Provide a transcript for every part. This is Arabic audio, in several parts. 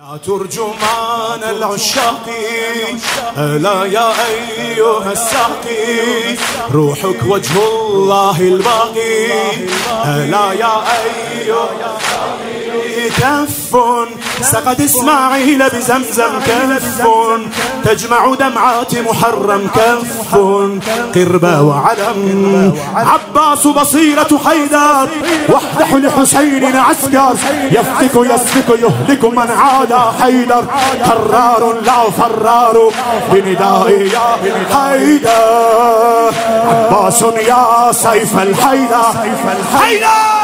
يا ترجمان العشاق ألا يا أيها الساقي روحك وجه الله الباقي ألا يا أيها كف سقت إسماعيل بزمزم كف تجمع دمعات محرم كف قربة وعلم عباس بصيرة حيدر وحده لحسين عسكر يسفك يهلك من عاد حيدر كرار لا فرار بنداء يا حيدر عباس يا سيف الحيدر حيدر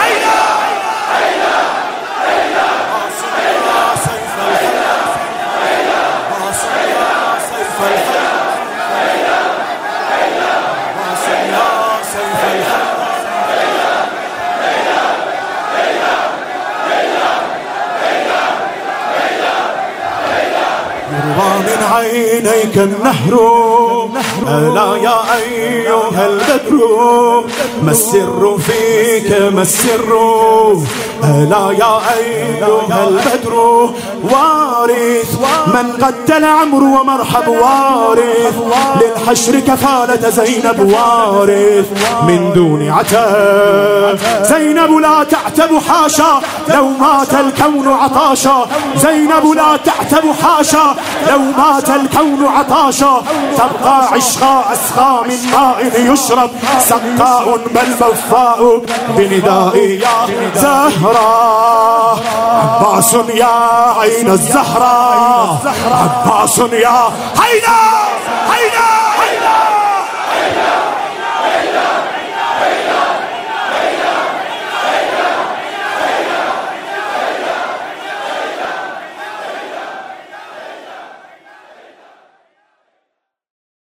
من عينيك النهر ألا يا أيها البدر ما السر فيك ما السر ألا يا أيها البدر وارث من قتل عمرو ومرحب وارث للحشر كفالة زينب وارث من دون عتاب زينب لا تعتب حاشا لو مات الكون عطاشا زينب لا تعتب حاشا لو مات الكون عطاشا تبقى عشقاء أسقى من ماء يشرب سقاء بل وفاء بنداء يا زهراء عباس يا عين الزهراء عباس يا حيدر